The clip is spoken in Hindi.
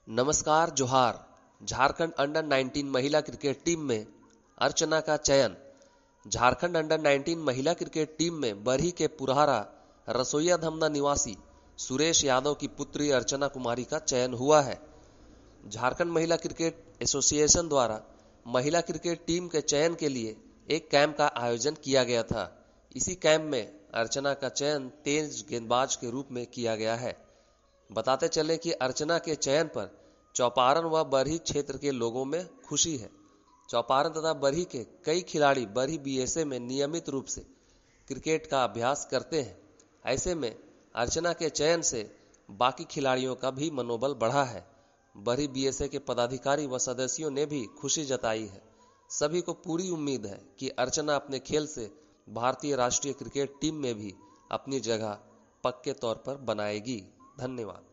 नमस्कार जोहार। झारखंड अंडर 19 महिला क्रिकेट टीम में अर्चना का चयन। झारखंड अंडर 19 महिला क्रिकेट टीम में बरही के पुरहारा रसोईया धमना निवासी सुरेश यादव की पुत्री अर्चना कुमारी का चयन हुआ है। झारखंड महिला क्रिकेट एसोसिएशन द्वारा महिला क्रिकेट टीम के चयन के लिए एक कैंप का आयोजन किया गया था। इसी कैंप में अर्चना का चयन तेज गेंदबाज के रूप में किया गया है। बताते चले कि अर्चना के चयन पर चौपारण व बरही क्षेत्र के लोगों में खुशी है। चौपारण तथा बरही के कई खिलाड़ी बरही बीएसए में नियमित रूप से क्रिकेट का अभ्यास करते हैं। ऐसे में अर्चना के चयन से बाकी खिलाड़ियों का भी मनोबल बढ़ा है। बरही बीएसए के पदाधिकारी व सदस्यों ने भी खुशी जताई है। सभी को पूरी उम्मीद है कि अर्चना अपने खेल से भारतीय राष्ट्रीय क्रिकेट टीम में भी अपनी जगह पक्के तौर पर बनाएगी। धन्यवाद।